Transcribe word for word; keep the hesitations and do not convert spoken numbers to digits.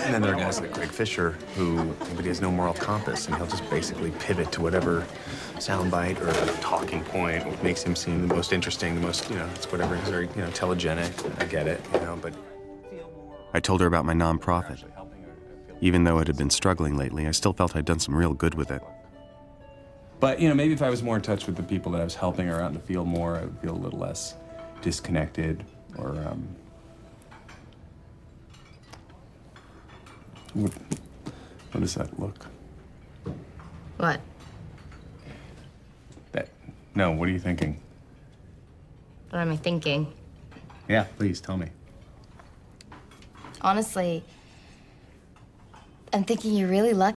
And then there are guys like Greg Fisher who, but he has no moral compass, and he'll just basically pivot to whatever soundbite or talking point what makes him seem the most interesting, the most, you know, it's whatever. He's very, you know, telegenic. I get it, you know, but. I told her about my nonprofit. Even though it had been struggling lately, I still felt I'd done some real good with it. But, you know, maybe if I was more in touch with the people that I was helping or out in the field more, I would feel a little less disconnected or, um... What, what does that look? What? That, no, what are you thinking? What am I thinking? Yeah, please, tell me. Honestly, I'm thinking you're really lucky.